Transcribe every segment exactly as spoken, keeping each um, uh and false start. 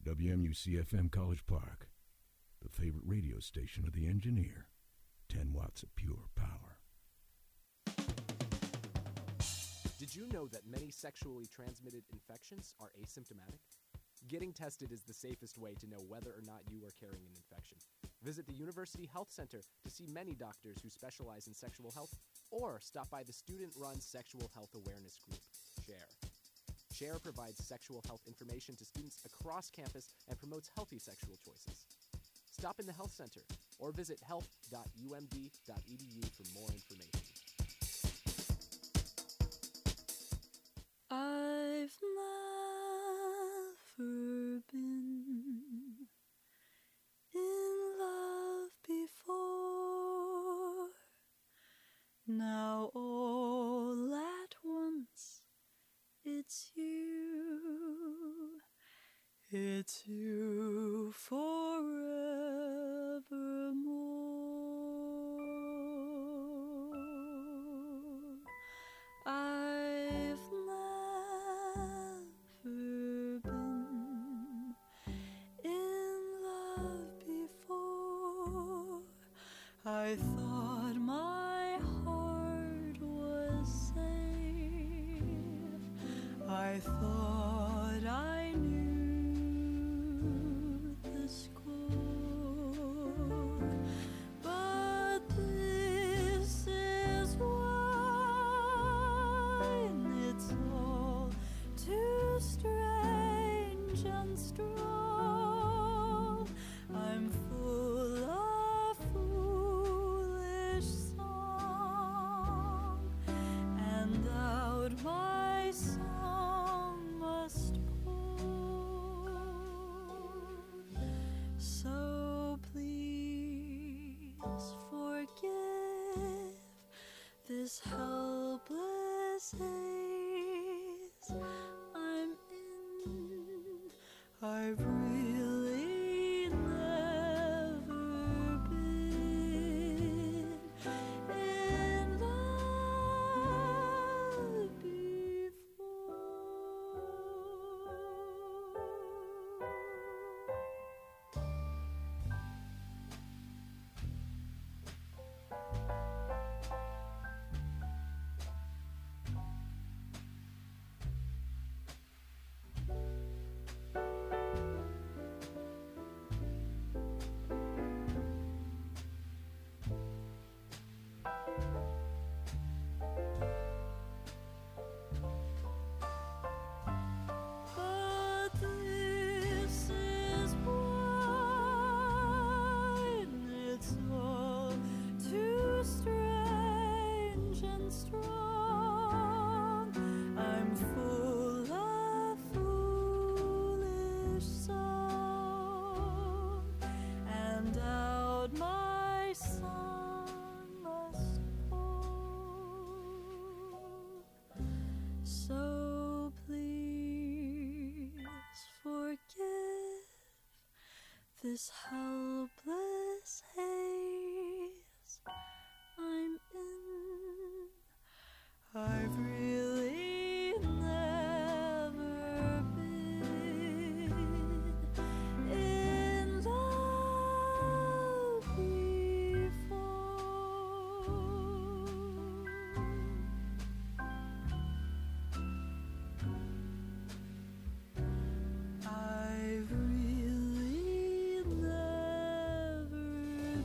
W M U C F M College Park, the favorite radio station of the engineer. ten watts of pure power. Did you know that many sexually transmitted infections are asymptomatic? Getting tested is the safest way to know whether or not you are carrying an infection. Visit the University Health Center to see many doctors who specialize in sexual health, or stop by the student-run Sexual Health Awareness Group, SHARE. SHARE provides sexual health information to students across campus and promotes healthy sexual choices. Stop in the Health Center or visit health dot u m d dot e d u for more information. I've never been in love before. Now all at once it's you, it's you forevermore. I've never been in love before. I thought my heart was safe. I thought I knew the score, but this is wine. It's all too strange and strong. I'm full of foolish song, and out my song must pour. So please forgive this helpless haze I'm in. I've really never been in love before. But this is wine. It's all too strange and strong. I'm full of foolish song, and out my song must pour. So please forgive this helpless haze I'm in. I've really never been in love before. I've really never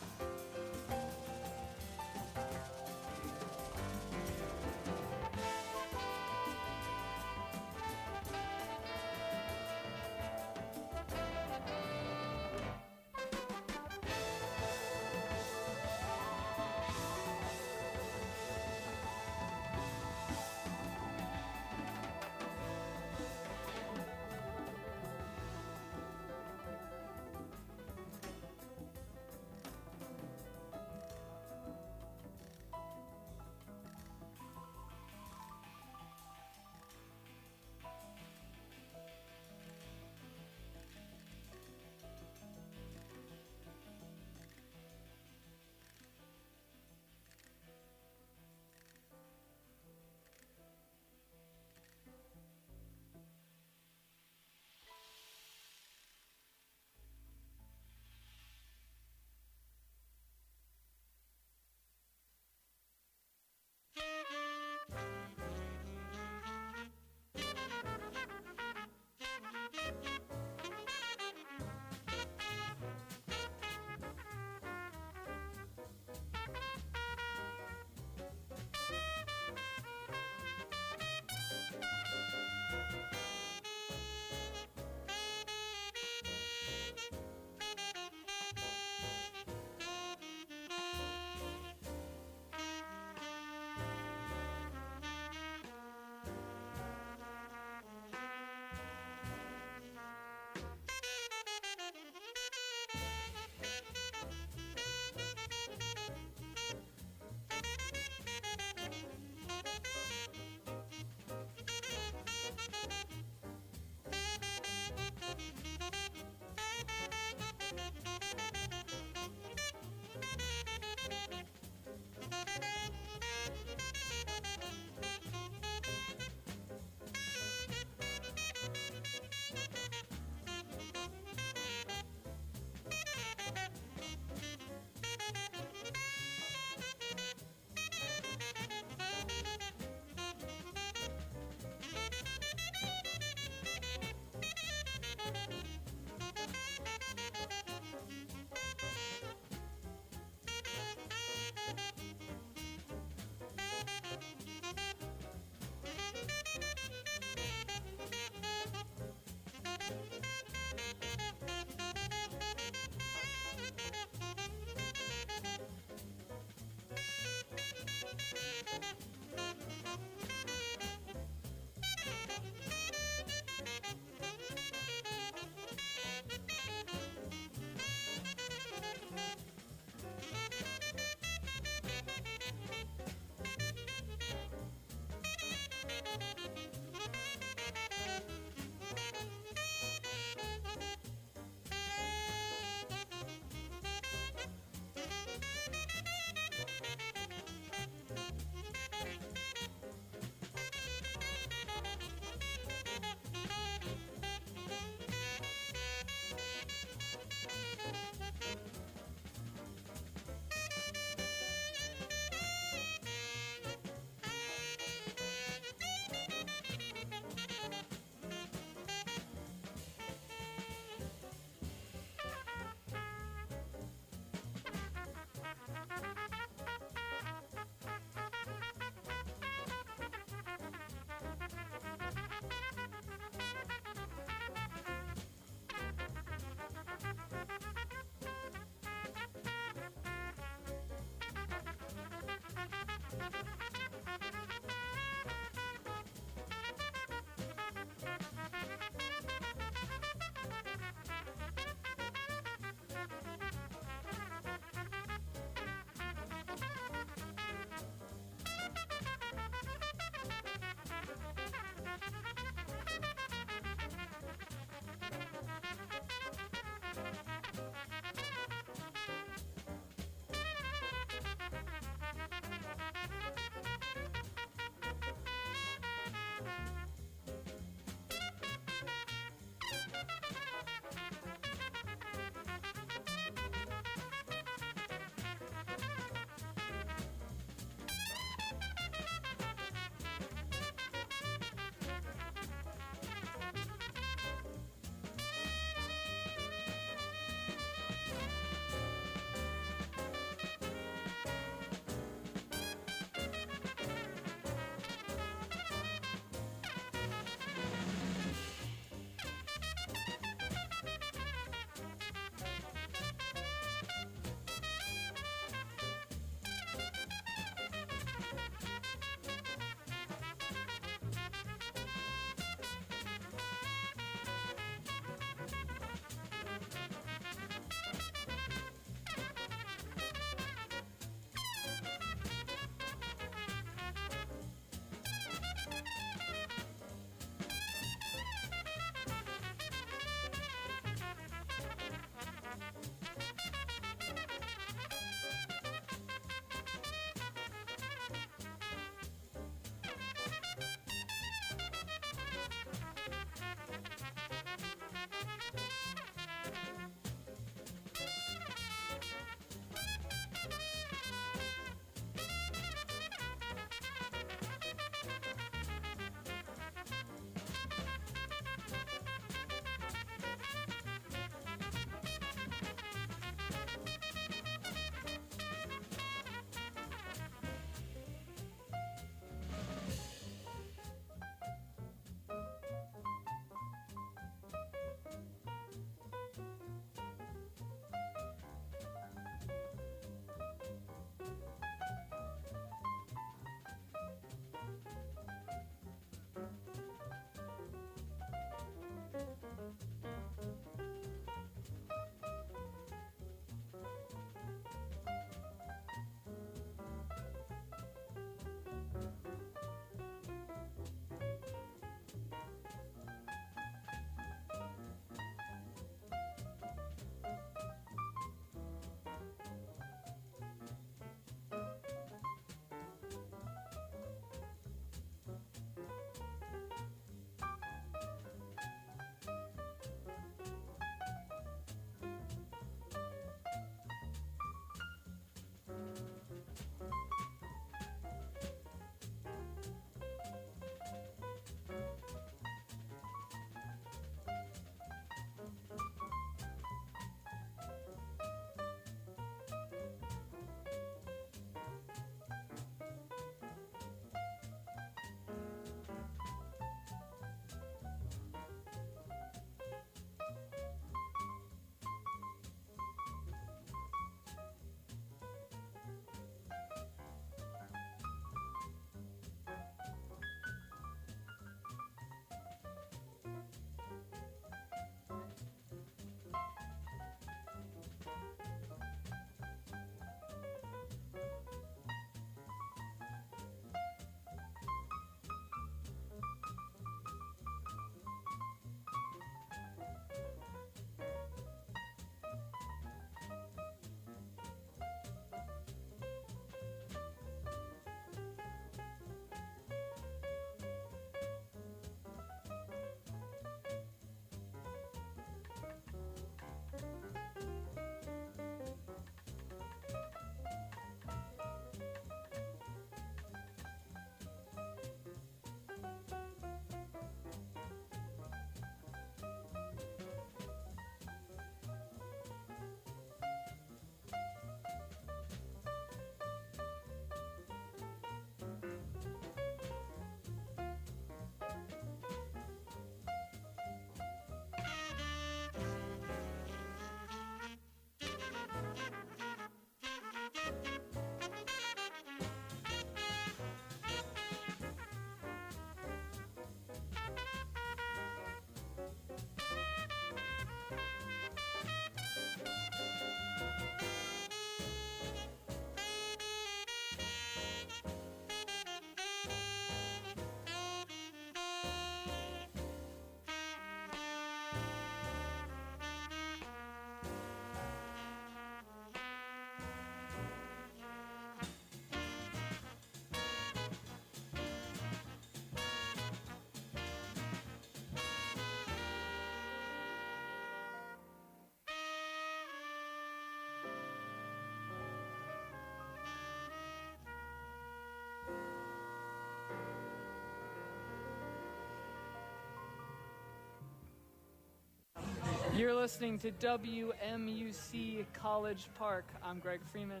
You're listening to W M U C College Park. I'm Greg Freeman.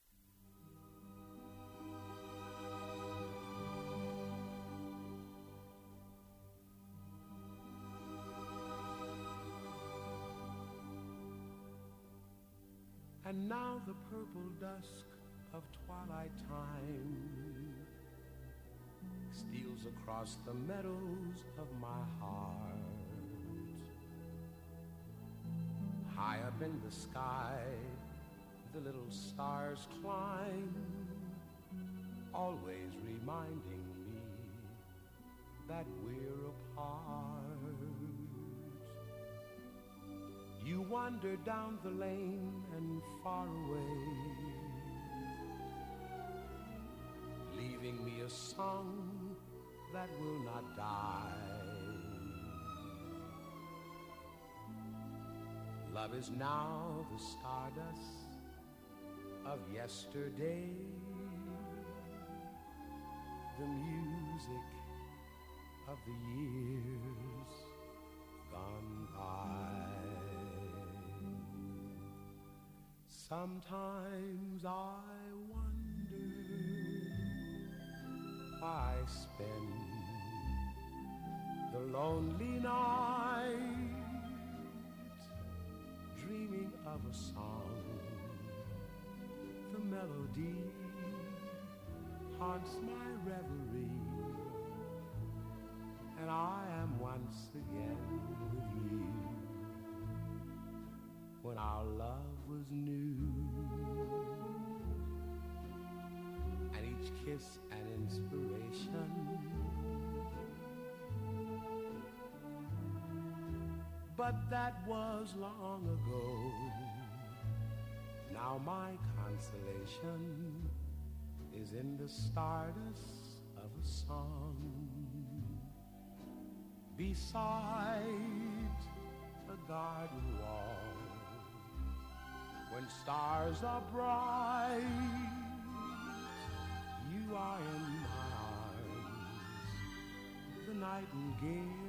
And now the purple dusk of twilight time steals across the meadows of my heart. High up in the sky, the little stars climb, always reminding me that we're apart. You wander down the lane and far away, leaving me a song that will not die. Love is now the stardust of yesterday, the music of the years gone by. Sometimes I wonder why I spend the lonely night dreaming of a song. The melody haunts my reverie, and I am once again with you when our love was new, and each kiss an inspiration. But that was long ago. Now my consolation is in the stardust of a song beside a garden wall. When stars are bright, you are in my arms. The nightingale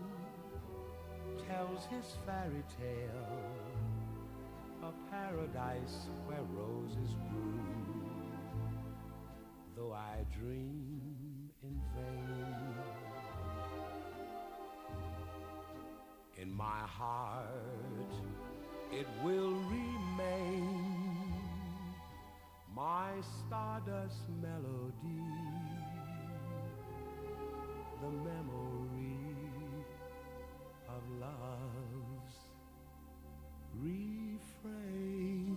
tells his fairy tale, a paradise where roses grew, though I dream in vain. In my heart it will remain, my stardust melody, the memory of love's refrain.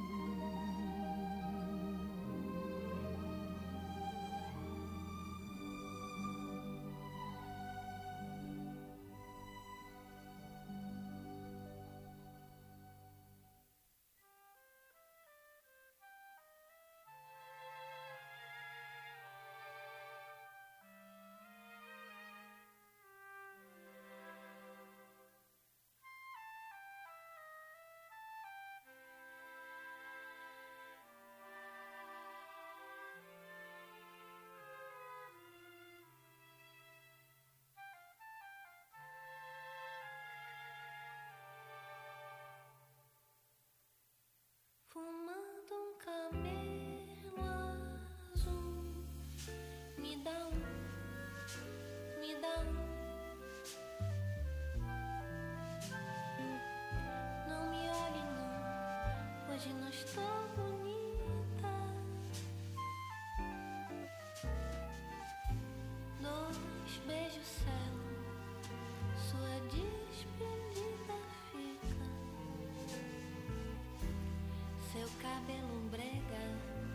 Fumando um camelo azul, me dá um, me dá um. Não me olhe não, hoje não estou bonita. Dois beijos selam sua despedida fica. Seu cabelo brega,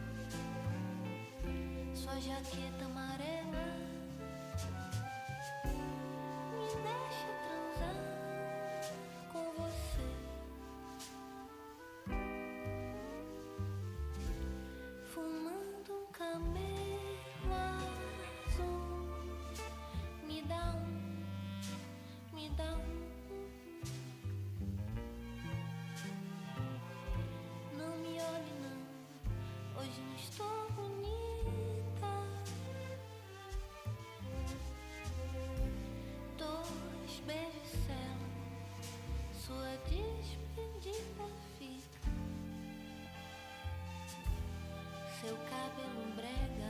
sua jaqueta amarela, me deixa transar com você. Fumando um camelo azul, me dá um, me dá um. Não me olhe não, hoje não estou bonita. cabelo brega,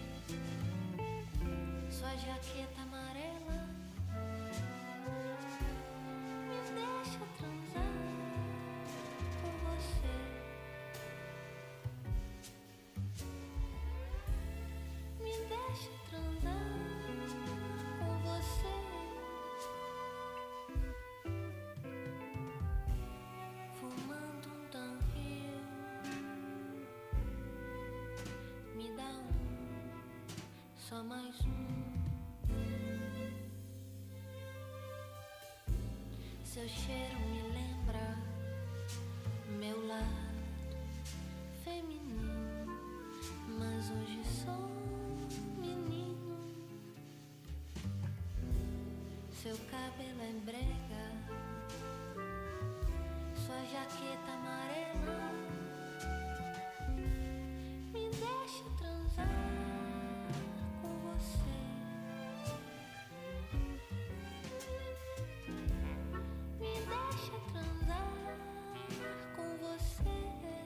sua jaqueta amarela me deixa transar com você. Me deixa transar com você. Fumando um downhill, me dá um, só mais um. Seu cheiro me lembra meu lado feminino, mas hoje sou menino. Seu cabelo é brega, sua jaqueta amarela me deixa transar com você. Me deixa transar com você.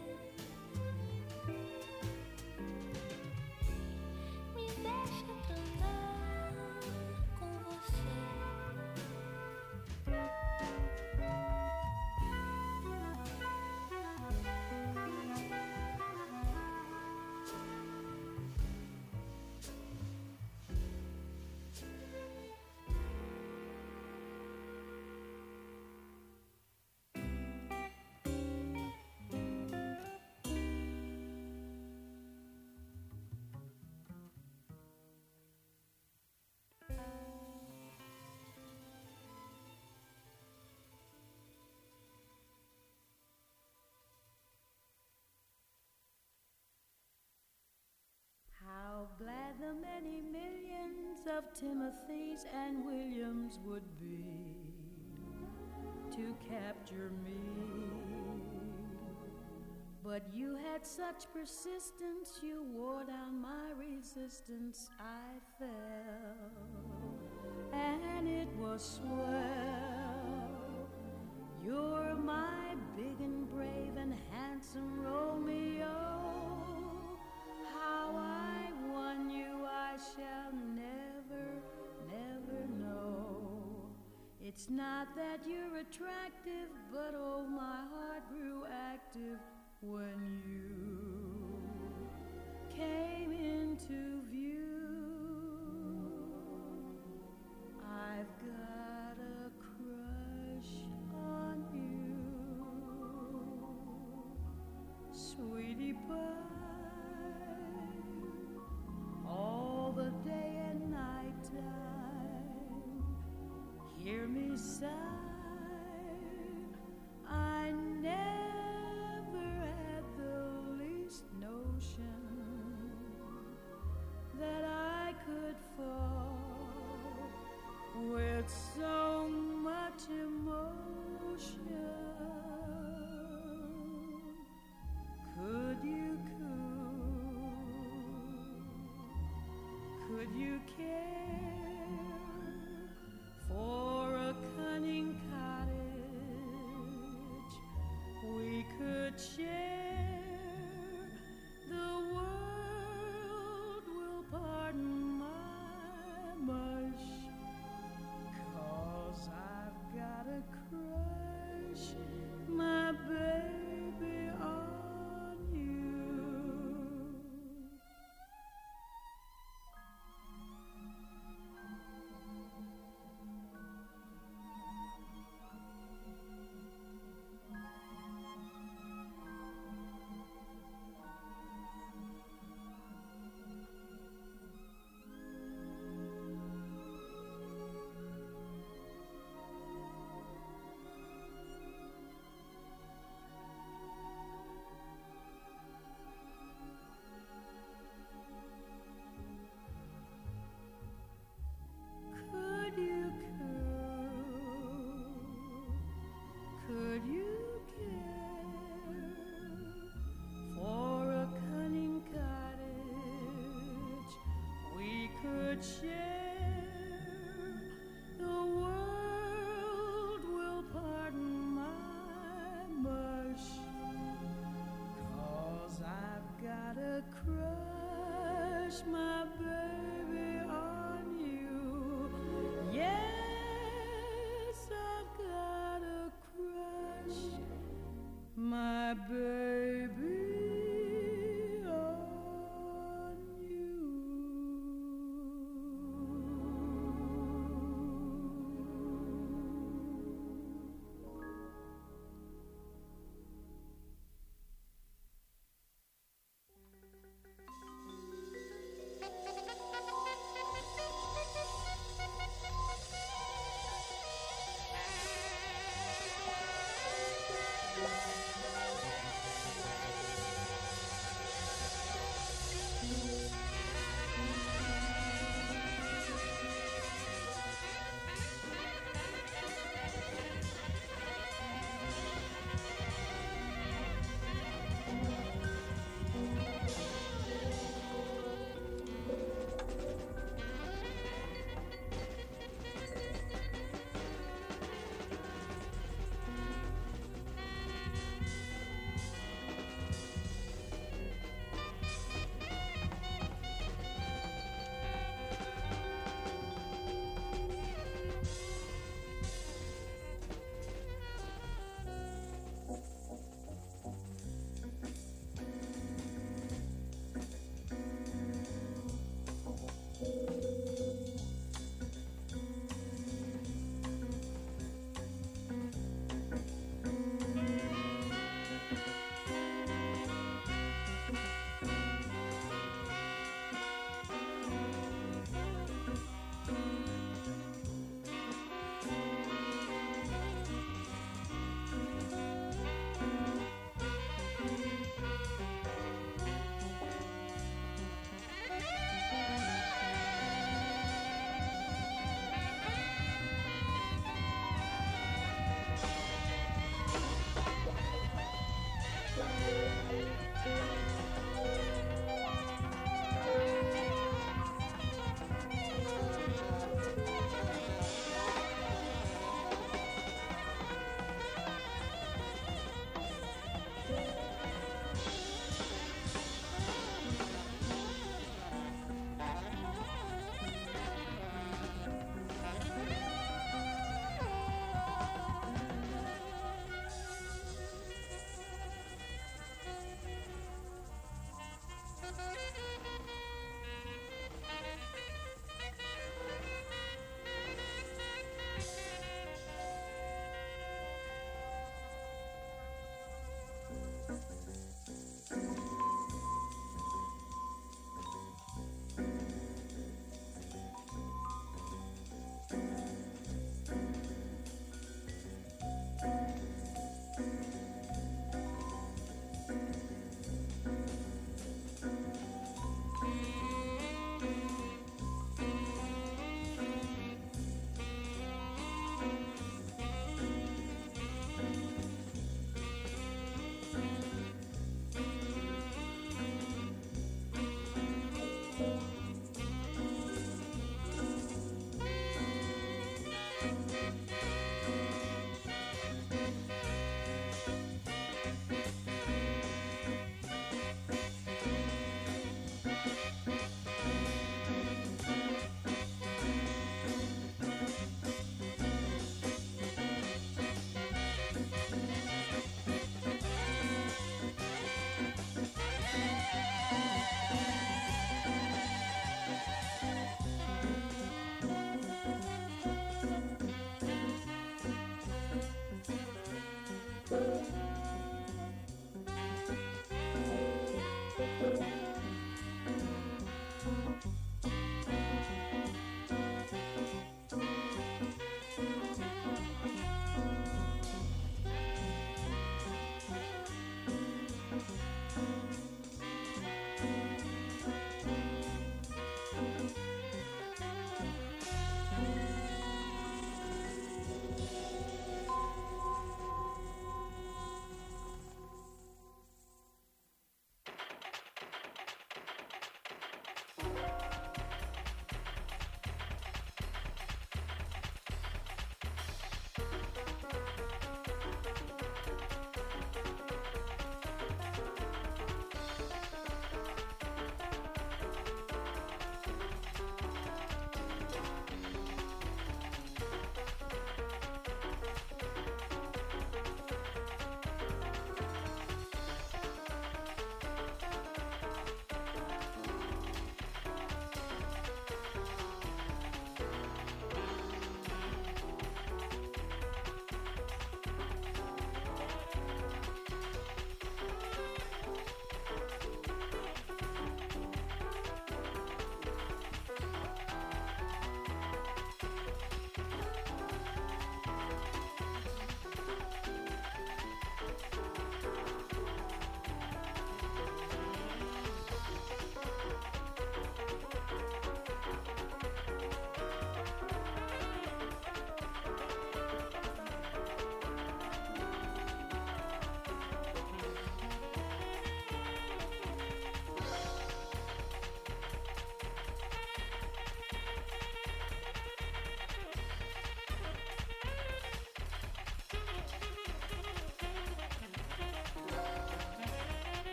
Me deixa transar com você. How glad the many millions of Timothys and Williams would be to capture me. But you had such persistence, you wore down my resistance. I fell, and it was swell. You're my big and brave and handsome Romeo. How I won you I shall never, never know. It's not that you're attractive, but oh, my heart grew active when you came into view. I've got a crush on you, sweetie pie. All the day and night time, hear me sigh. I never had the least notion that I could fall with so much emotion. Could you cool? Could you care for a cunning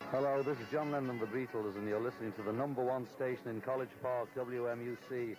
Hello, this is John Lennon of the Beatles, and you're listening to the number one station in College Park, W M U C.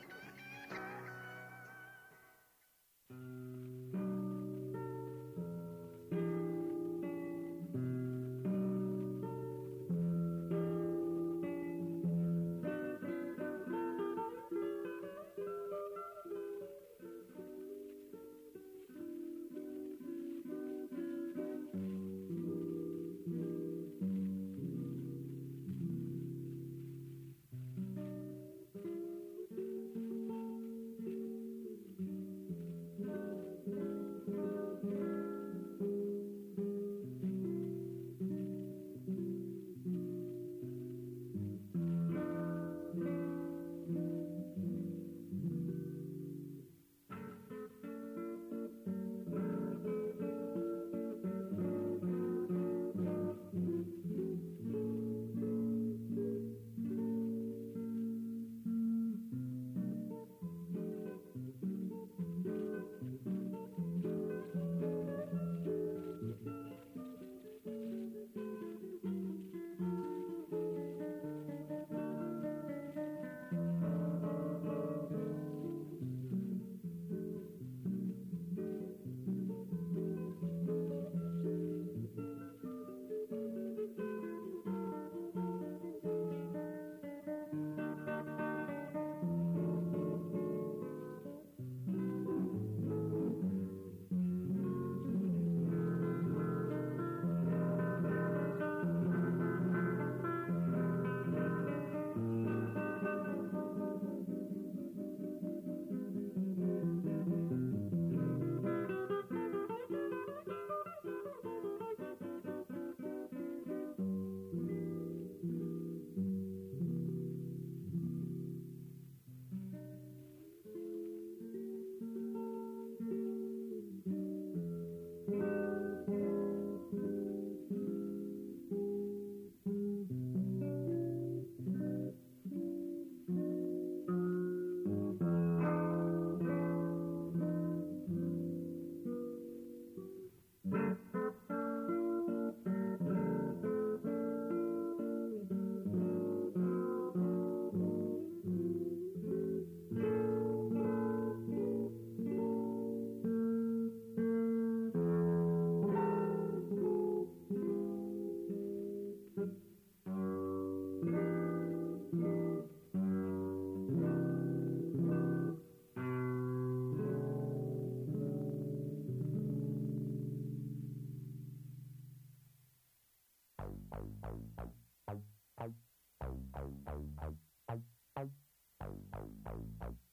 Bye.